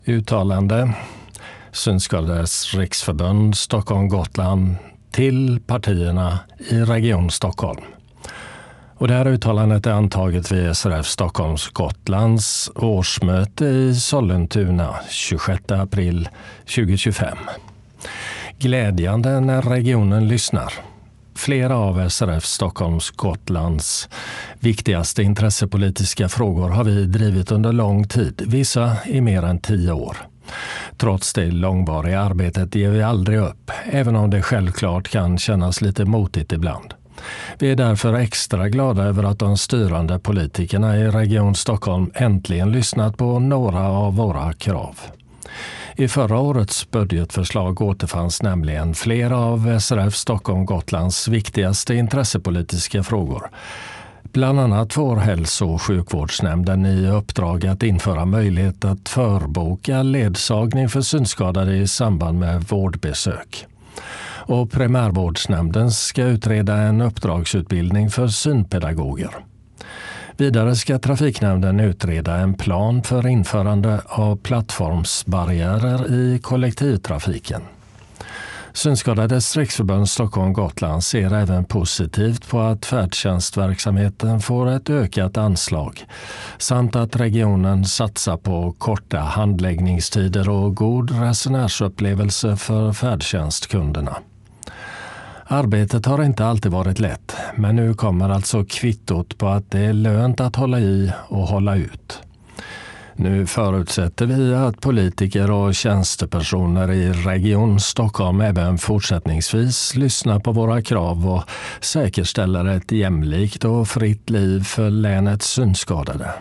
Uttalande Synskadades riksförbund Stockholm-Gotland till partierna i Region Stockholm. Och det här uttalandet är antaget vid SRF Stockholms-Gotlands årsmöte i Sollentuna 26 april 2025. Glädjande när regionen lyssnar. Flera av SRF Stockholms-Gotlands viktigaste intressepolitiska frågor har vi drivit under lång tid, vissa i mer än 10 år. Trots det långvariga arbetet ger vi aldrig upp, även om det självklart kan kännas lite motigt ibland. Vi är därför extra glada över att de styrande politikerna i Region Stockholm äntligen lyssnat på några av våra krav. I förra årets budgetförslag återfanns nämligen flera av SRF Stockholm-Gotlands viktigaste intressepolitiska frågor. Bland annat får hälso- och sjukvårdsnämnden i uppdrag att införa möjlighet att förboka ledsagning för synskadade i samband med vårdbesök. Och primärvårdsnämnden ska utreda en uppdragsutbildning för synpedagoger. Vidare ska trafiknämnden utreda en plan för införande av plattformsbarriärer i kollektivtrafiken. Synskadades riksförbund Stockholm-Gotland ser även positivt på att färdtjänstverksamheten får ett ökat anslag samt att regionen satsar på korta handläggningstider och god resenärsupplevelse för färdtjänstkunderna. Arbetet har inte alltid varit lätt, men nu kommer alltså kvittot på att det är lönt att hålla i och hålla ut. Nu förutsätter vi att politiker och tjänstepersoner i Region Stockholm även fortsättningsvis lyssnar på våra krav och säkerställer ett jämlikt och fritt liv för länets synskadade.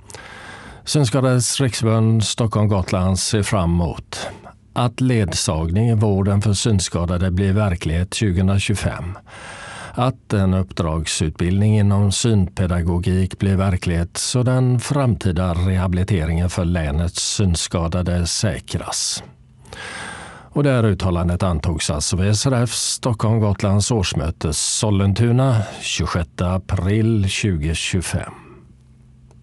Synskadades riksförbund Stockholm-Gotland ser fram emot att ledsagning i vården för synskadade blir verklighet 2025. Att en uppdragsutbildning inom synpedagogik blir verklighet så den framtida rehabiliteringen för länets synskadade säkras. Och det här uttalandet antogs alltså vid SRF Stockholm-Gotlands årsmöte Sollentuna 26 april 2025.